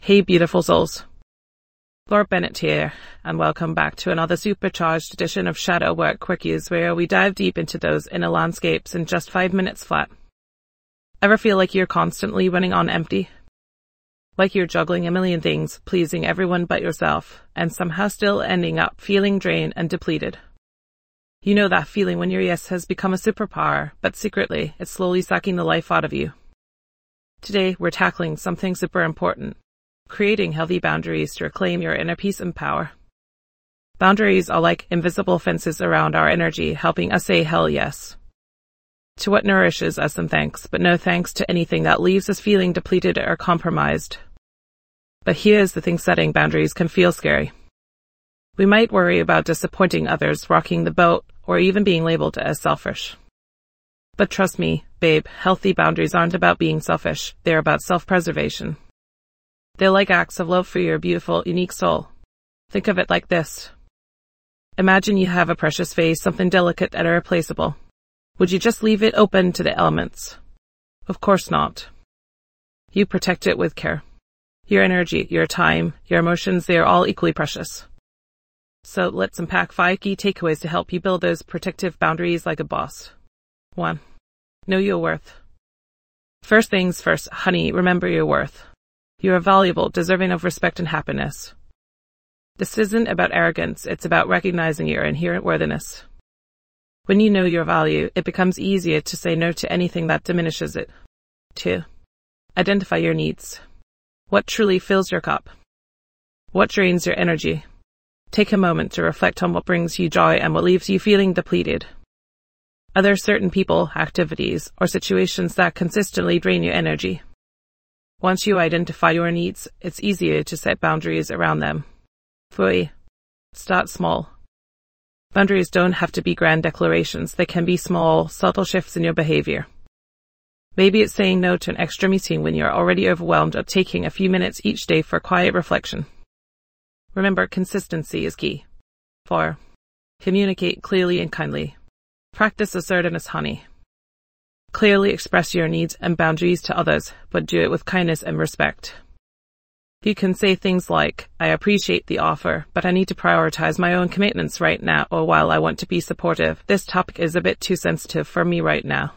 Hey beautiful souls. Laura Bennett here, and welcome back to another supercharged edition of Shadow Work Quickies, where we dive deep into those inner landscapes in just 5 minutes flat. Ever feel like you're constantly running on empty? Like you're juggling a million things, pleasing everyone but yourself, and somehow still ending up feeling drained and depleted? You know that feeling when your yes has become a superpower, but secretly it's slowly sucking the life out of you. Today we're tackling something super important. Creating healthy boundaries to reclaim your inner peace and power. Boundaries are like invisible fences around our energy, helping us say hell yes to what nourishes us and thanks, but no thanks to anything that leaves us feeling depleted or compromised. But here's the thing, setting boundaries can feel scary. We might worry about disappointing others, rocking the boat, or even being labeled as selfish. But trust me, babe, healthy boundaries aren't about being selfish, they're about self-preservation. They're like acts of love for your beautiful, unique soul. Think of it like this. Imagine you have a precious vase, something delicate and irreplaceable. Would you just leave it open to the elements? Of course not. You protect it with care. Your energy, your time, your emotions, they are all equally precious. So let's unpack 5 key takeaways to help you build those protective boundaries like a boss. 1. Know your worth. First things first, honey, remember your worth. You are valuable, deserving of respect and happiness. This isn't about arrogance, it's about recognizing your inherent worthiness. When you know your value, it becomes easier to say no to anything that diminishes it. 2. Identify your needs. What truly fills your cup? What drains your energy? Take a moment to reflect on what brings you joy and what leaves you feeling depleted. Are there certain people, activities, or situations that consistently drain your energy? Once you identify your needs, it's easier to set boundaries around them. 3. Start small. Boundaries don't have to be grand declarations. They can be small, subtle shifts in your behavior. Maybe it's saying no to an extra meeting when you're already overwhelmed, or taking a few minutes each day for quiet reflection. Remember, consistency is key. 4. Communicate clearly and kindly. Practice assertiveness, honey. Clearly express your needs and boundaries to others, but do it with kindness and respect. You can say things like, I appreciate the offer, but I need to prioritize my own commitments right now, or while I want to be supportive, this topic is a bit too sensitive for me right now.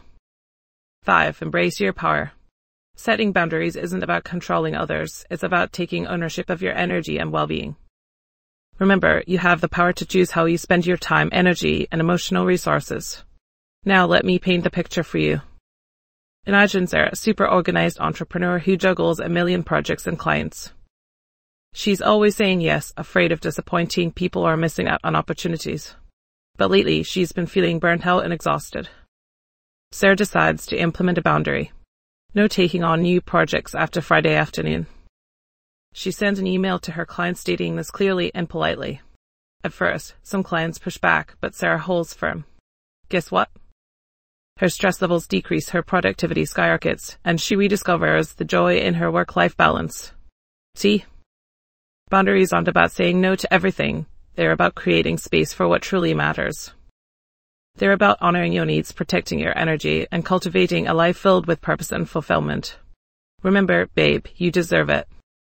5. Embrace your power. Setting boundaries isn't about controlling others, it's about taking ownership of your energy and well-being. Remember, you have the power to choose how you spend your time, energy, and emotional resources. Now let me paint the picture for you. Imagine Sarah, a super organized entrepreneur who juggles a million projects and clients. She's always saying yes, afraid of disappointing people or missing out on opportunities. But lately, she's been feeling burnt out and exhausted. Sarah decides to implement a boundary. No taking on new projects after Friday afternoon. She sends an email to her clients stating this clearly and politely. At first, some clients push back, but Sarah holds firm. Guess what? Her stress levels decrease, her productivity skyrockets, and she rediscovers the joy in her work-life balance. See? Boundaries aren't about saying no to everything. They're about creating space for what truly matters. They're about honoring your needs, protecting your energy, and cultivating a life filled with purpose and fulfillment. Remember, babe, you deserve it.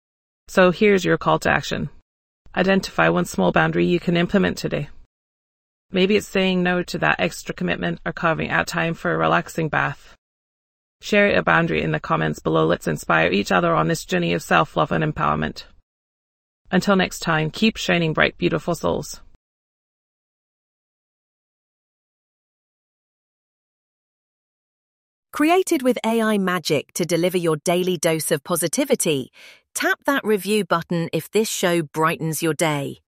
So here's your call to action. Identify one small boundary you can implement today. Maybe it's saying no to that extra commitment or carving out time for a relaxing bath. Share a boundary in the comments below. Let's inspire each other on this journey of self-love and empowerment. Until next time, keep shining bright, beautiful souls. Created with AI magic to deliver your daily dose of positivity, tap that review button if this show brightens your day.